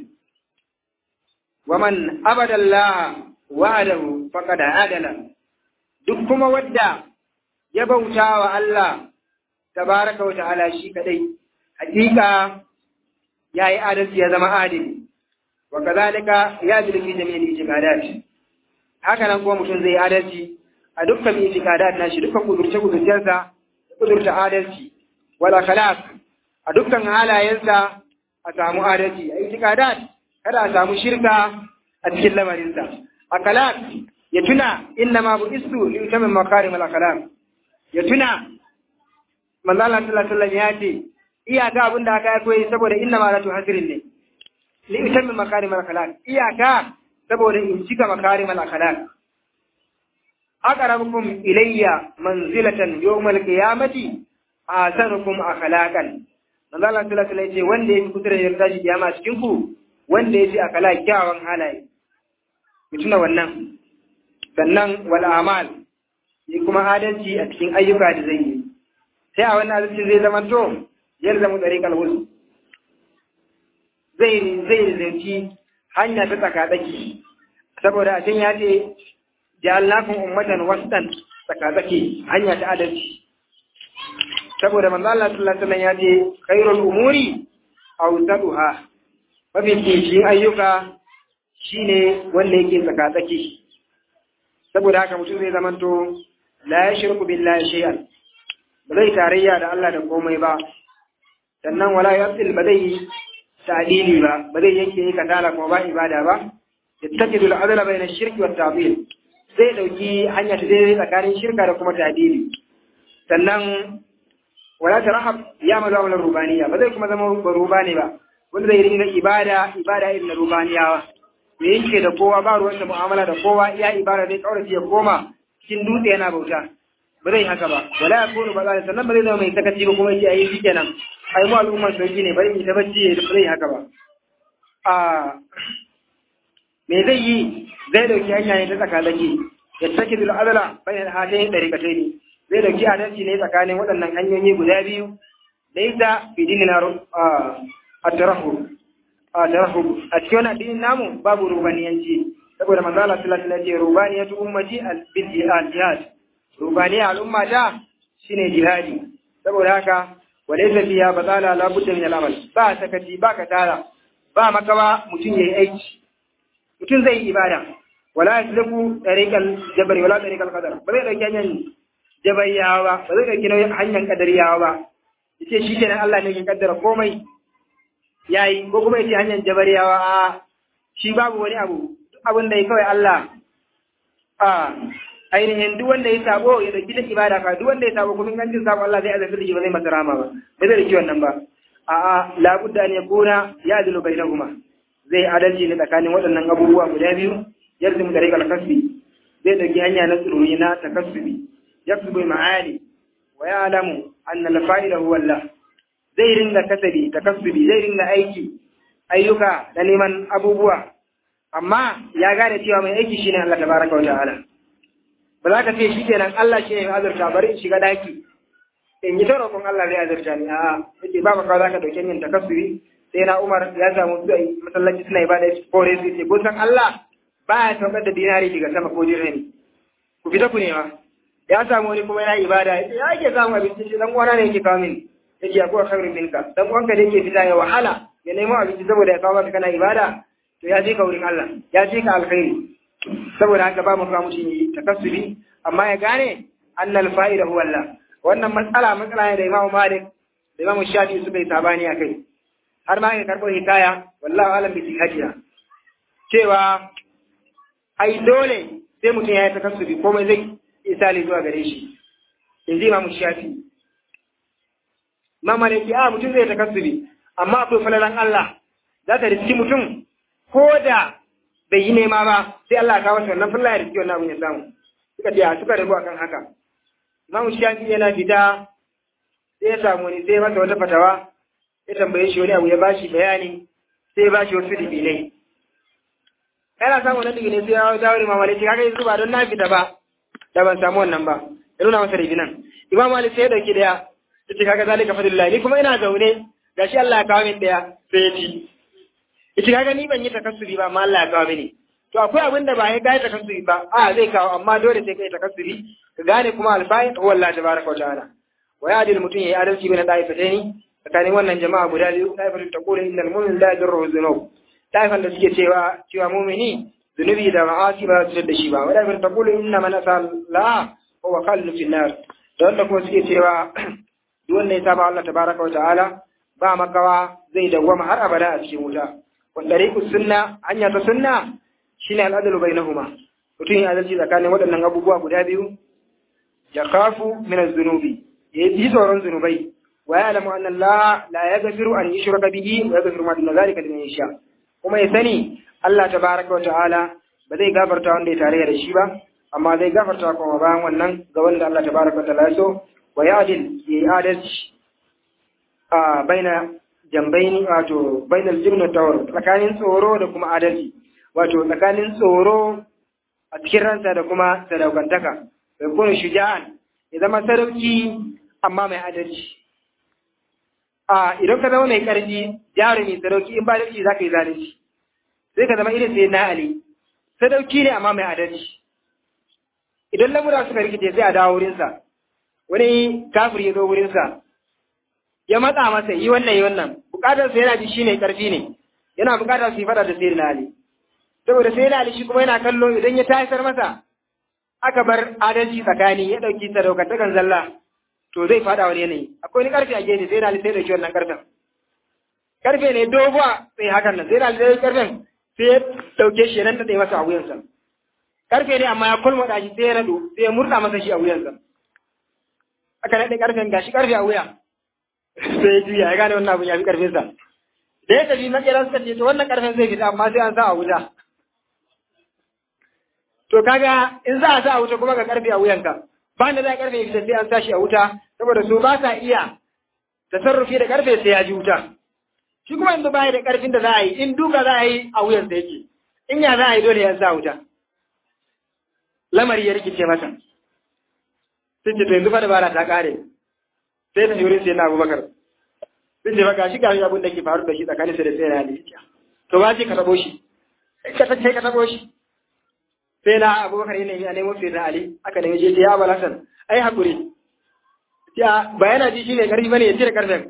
waman abada Allah wa'adahu faqad adala duk kuma wanda ya bauta wa Allah tabaraka wa ta'ala shi kadai hakika yayi adalci ya zama adili wa kadhalika yajri fi jami'il itiqadat haka nan kuma mutum zai adalci a dukkan itiqadat nashi dukkan kudurce-kudurcensa kudurta adalci wala khalaq a dukkan halayensa a samu adalci a itikadat kada a samu shirka a cikin lamarinsa akhlaq ya tuna inna ma bu'istu li utammima makarim al akhlaq ya tuna manzo Allah sallallahu alaihi wasallam ya ce iyaka abinda aka koyi saboda inna ma la tuhasirin ne li utammima makarim al akhlaq iyaka saboda in cika makarim al akhlaq aqrabukum ilayya manzilatan yawm al qiyamati asanukum akhlaqan manzo Allah sallallahu alaihi wasallam wanda yake kusa da yarda shi kiyama cikin ku wanda yake akala kyawawan halaye mutuna wannan sannan wal amal yi kuma adalci a cikin ayyuka da zai yi sai a wannan adalci zai zama to yalza mu tariqal wus zai zanci hanya ta tsakatsaki saboda a can ya ce ja'alnakum ummatan wasatan tsakatsaki hanya ta adalci saboda manzo Allah sallallahu alaihi wasallam ya ce khairul umuri awsaduha mafificin ayyuka shine wanda yake tsakatsaki. Saboda haka mutum zai zamanto la yashriku billahi shay'an, ba zai tarayya da Allah da komai ba, sannan wala yasil ba zai ta'dili ba zai yanke katala kuma ba ibada ba. Yattakidu al-adla bayna ash-shirki wat ta'dil, zai dauki hanya ta daidai tsakanin shirka da kuma ta'dili. Sannan wala tarahab ya mazamu rubaniya, ba zai kuma zama rubani ba wanda zai ringa ibada irin rubaniyawa, ya yanke da kowa ba ruwan da mu'amala da kowa, iya ibada dai kaurace ya koma cikin dutse yana bauta, ba zai haka ba. Wala yakunu ba zai, sannan ba zai zama mai sakaci ba kuma yace ayi shikenan ai mu al'umman sauki ne bari mu ta bacci ba zai haka ba. Me zai yi? Zai dauki hanya ne ta tsakalaki, ya take bil adala bayan hadain dariqataini, zai dauki adalci ne tsakanin waɗannan hanyoyi guda biyu. Laisa fi dinina at-tarahhub a cikin wannan addinin namu babu rubaniyanci, saboda manzo Allah sallallahu alaihi wasallam ya ce rubaniyatu ummati al-jihad, rubaniya al-ummata shine jihadi. Saboda haka walaysa fiha batala la budda min al-amal, ba sakati ba katara ba makawa mutum yayi aiki, mutum zai yi ibada. Wala yasluku tariqal jabri wala tariqal qadar, ba zai dauki hanyar jabariyawa ba zai dauki hanyar qadariyawa ba, yace shi kenan Allah ne ke kaddara komai yayi, ko kuma yace hanyar jabariyawa a shi babu wani abu, abin da ya kawai Allah ainihin duk wanda ya sabo ya dauki da ibada ka, duk wanda ya sabo kuma gancin sabo Allah zai azabta shi ba zai masa rama ba zai dauki wannan ba. La budda an yakuna ya'dilu bainahuma, zai adalci ne tsakanin waɗannan abubuwa guda biyu. Yarzimu tariqal kasbi, zai dauki hanya na tsirori na takassubi, yaksubu ma'ali wa ya'lamu anna al-fa'ila huwa Allah, zai ringa kasabi takassubi, zai ringa ayyuka da neman abubuwa, amma ya gane cewa mai aiki shine Allah tabaraka wa ta'ala. Ba za ka ce shi kenan Allah shi ne azurta bari in shiga daki in yi ta roƙon Allah zai azurta ni, a'a yake ba maka za ka dauke yin takassubi. Sai na Umar ya samu su ai masallaci suna ibada kore su ce kun san Allah ba ya saukar da dinari daga sama ko dirhami, ku fita ku nema. Ya samu wani kuma yana ibada ya ke samu abinci, shi dan uwana ne yake kawo min, yake akwai khairin minka, dan uwanka da yake fita ya wahala ya nemo abinci saboda ya kawo maka kana ibada, to ya je ka wurin Allah, ya je ka alkhairi. Saboda haka ba mu fa mutum yi takassubi, amma ya gane annal fa'ida huwa Allah. Wannan matsala ne da Imam Malik da Imam Shafi'i suka yi sabani akai, har ma ya karbo hikaya wallahi alam bi sihhatiha, cewa ai dole sai mutum ya yi takassubi komai zai isali zuwa gare shi. Inji Imam Shafi'i. Imam Malik mutum zai takassubi, amma akwai falalan Allah za ta riski mutum ko da bai yi nema ba, sai Allah ya kawo wannan falala ya riski wannan abin ya samu. Suka rabu akan haka. Imam Shafi'i yana fita sai ya samu ni sai masa wata fatawa, ya tambaye shi wani abu ya bashi bayani, sai ya bashi wasu dibinai. Yana samu wannan dibinai sai ya dawo Imam Malik, kaga yanzu ba don na fita ba da ban samu wannan ba, ya nuna masa dibinan. Imam Malik sai ya dauki daya, yace kaga zalika fadlillah, ni kuma ina zaune gashi Allah ya kawo min daya sai ya ci. Yace kaga ni ban yi takassuri ba amma Allah ya kawo mini. To akwai abin da ba ya kai takassuri ba, zai kawo amma dole sai kai takassuri ka gane kuma alfa'il huwa Allah tabaraka wa ta'ala. Wa ya'dil mutun yayi adalci bin da'ifataini, tsakanin wannan jama'a guda biyu, da'ifatu taqulu innal mu'min la yadurruhu dhunub, da'ifan da suke cewa mu'mini zunubi da ma'asi ba su da shi ba, wa da'ifatu taqulu inna man asalla huwa khallu fil nar, da wanda kuma suke cewa duk wanda ya saba Allah tabaraka wa ta'ala ba makawa zai dawwama har abada a cikin wuta. Wa tariqus sunna, hanya ta sunna shine al'adalu bainahuma, mutum ya adalci tsakanin waɗannan abubuwa guda biyu. Ya khafu min az-zunubi, ya yi tsoron zunubai, wa ya'lamu anna Allah la yaghfiru an yushraka bihi wa yaghfiru ma duna zalika liman yasha, kuma ya sani Allah tabaraka wa ta'ala ba zai gafarta wanda ya tarayya da shi ba, amma zai gafarta kuma bayan wannan ga wanda Allah tabaraka wa ta'ala ya so. Wa ya'dil, ya adalci baina jambaini, wato bainal jibn wa tawar, tsakanin tsoro da kuma adalci, wato tsakanin tsoro a cikin ransa da kuma sadaukantaka. Bai kuna shuja'an, ya zama sadauki amma mai adalci. Idan ka zama mai ƙarfi, jarumi sadauki, in ba adalci za ka yi zalunci. Sai ka zama irin sai na Ali, sadauki ne amma mai adalci. Idan lamura suka rikice sai a dawo wurinsa, wani kafir ya zo wurinsa, ya matsa masa yi wannan, bukatarsa yana ji shi ne ƙarfi ne, yana buƙatar su yi fada da sayyidina Ali saboda sayyidina Ali shi kuma yana kallo idan ya tasar masa aka bar adalci tsakani ya dauki sadaukantakan zalla to zai fada wani yanayi akwai wani karfe a gefe sayyidina Ali sai dauki wannan karfen karfe ne doguwa sai hakan nan sayyidina Ali sai karfen sai ya dauke shi nan da dai masa a wuyansa karfe ne amma ya kulmada shi sai ya rado sai ya murda masa shi a wuyansa aka nade karfen gashi karfe a wuya sai ya juya ya gane wannan abun ya fi karfin sa da ya tafi makera suka ce to wannan karfen zai fita amma sai an sa a wuta to kaga in za a sa a wuta kuma ga karfe a wuyanka ba da za a karfe fita sai an sa shi a wuta saboda su ba sa iya tasarrufi da karfe sai ya ji wuta shi kuma yanzu ba da karfin da za a yi in duka za a yi a wuyansa yake in ya za a yi dole ya sa wuta lamari ya rikice masa sai ce to yanzu fa dabara ta kare sai ta yuri sai na Abubakar sai ce baka shi gashi abin da ke faru da shi tsakanin sa da sai na Ali to ba shi ka tabo shi ka tabo shi sai na Abubakar yana yi a nemo sai na Ali aka nemi je ya Abul Hasan ai hakuri ya bayana ji shine karfi bane ya cire karfen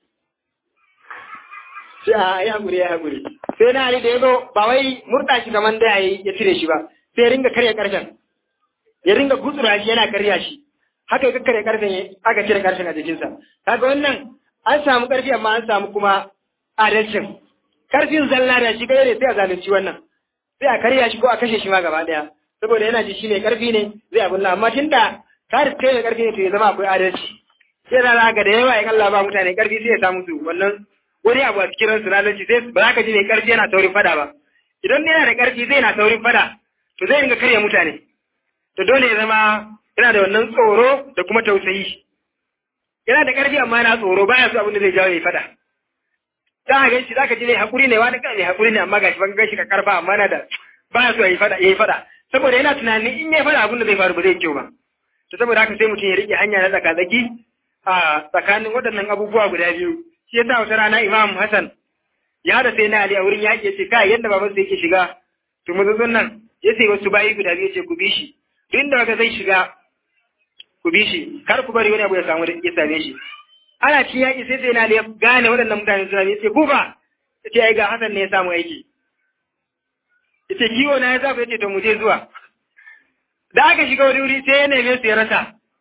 sai ai hakuri ya hakuri sai na Ali da yazo ba wai murda shi kaman da yayi ya cire shi ba sai ya ringa karya karfen ya ringa gutsura shi yana karya shi haka ya karya karfen aka cire karfen a jikinsa kaga wannan an samu karfi amma an samu kuma adalcin karfin zalla da shi kai ne sai a zalunci wannan sai a karya shi ko a kashe shi ma gaba daya saboda yana ji shi mai karfi ne zai abun nan amma tunda ka kai da karfi ne to ya zama akwai adalci sai da ga da yawa in Allah ba mutane karfi sai ya samu su wannan wani abu a cikin ransu adalci sai ba za ka ji mai karfi yana taurin fada ba idan yana da karfi zai na taurin fada to zai ringa karya mutane to dole ya zama yana da wannan tsoro da kuma tausayi yana da karfi amma yana tsoro baya so abin da zai jawo ya fada za ka ganshi za ka ji ne hakuri ne wani kai ne hakuri ne amma gashi ban gashi ka karfa amma na da baya so ya yi fada saboda yana tunanin in ya fada abin da zai faru ba zai kyau ba to saboda haka sai mutum ya rike hanya na tsaka-tsaki a tsakanin waɗannan abubuwa guda biyu shi yasa wata rana Imam Hassan ya da sai na Ali a wurin yaƙi ya ce kai yadda baban sai yake shiga to mazazan nan ya sai wasu bayi guda biyu ce ku bi shi duk inda waka zai shiga ku bi shi kar ku bari wani abu ya same shi ana ci yaƙi sai na ya gane waɗannan mutane suna ya ce ku ba ya ce ai ga Hassan ne ya samu aiki ya ce kiwo na ya zafi ya ce to mu je zuwa da aka shiga wani wuri sai ya neme su ya rasa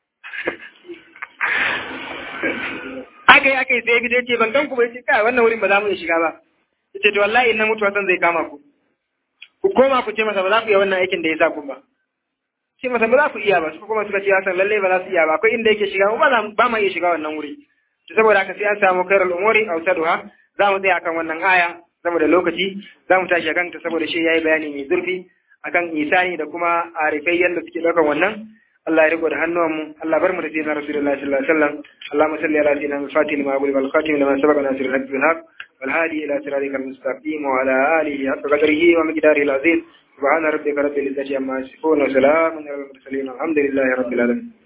aka yi sai ya fito ya ce ban gan ku ba ya ce kai wannan wurin ba za mu iya shiga ba ya ce to wallahi in na mutu Hassan zai kama ku koma ku ce masa ba za ku iya wannan aikin da ya sa ku ba ce masa ba za ku iya ba su kuma suka ce Hassan lallai ba za su iya ba akwai inda yake shiga ba ma iya shiga wannan wuri to saboda haka sai an samu khairul umuri awsaduha za mu tsaya akan wannan aya saboda lokaci za mu tashi akan ta saboda shi yayi bayani mai zurfi akan isani da kuma arifai yanda suke daukan wannan Allah ya riko da hannuwanmu Allah bar mu da sayyidina Rasulullahi sallallahu alaihi wasallam Allahumma salli ala sayyidina al-Fatih lima aqul wal khatim lima sabaqa nasir al-haq bil haq wal hadi ila siratikal mustaqim wa ala alihi haqqa qadrihi wa miqdarihi al-azim subhana rabbika rabbil izzati amma yasifun wa salamun alal mursalin alhamdulillahi rabbil alamin